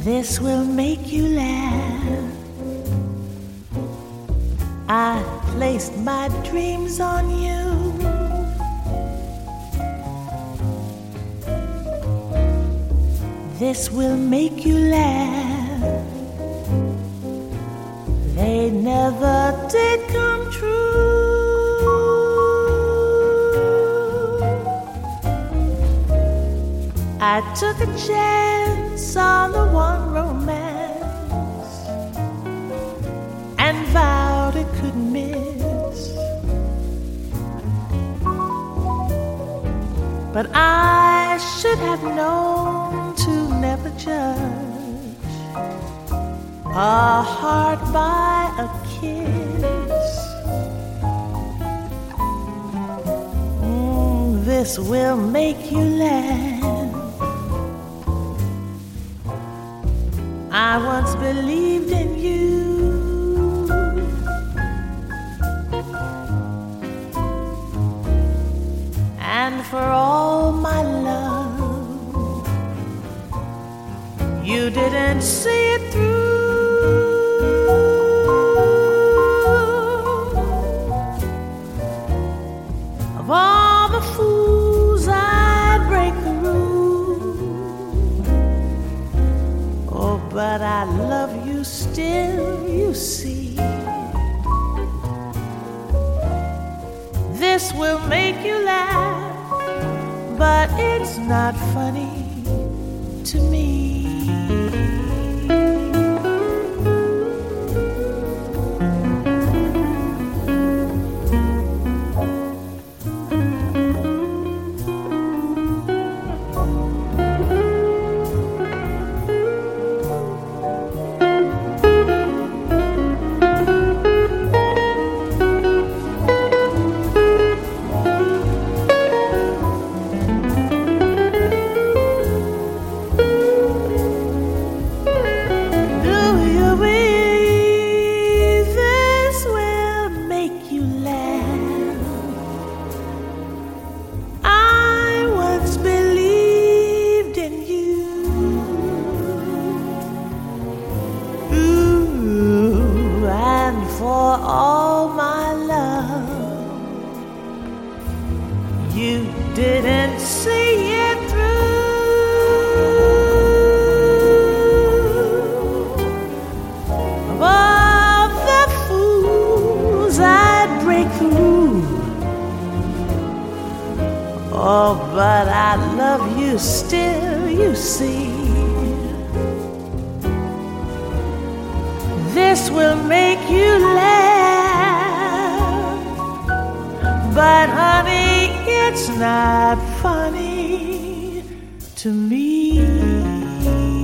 This will make you laugh. I placed my dreams on you. This will make you laugh. They never did come true. I took a chance on the one romance and vowed it couldn't miss. But I should have known to never judge a heart by a kiss. This will make you laugh. I once believed in you, and for all my love, you didn't see it through. Of all the fools I'd break the rules, oh, but I love you still, you see. This will make you laugh, but it's not funny to me. For all my love, you didn't see it through. Of all the fools I'd break through, oh, but I love you still, you see. This will make you laugh, but honey, it's not funny to me.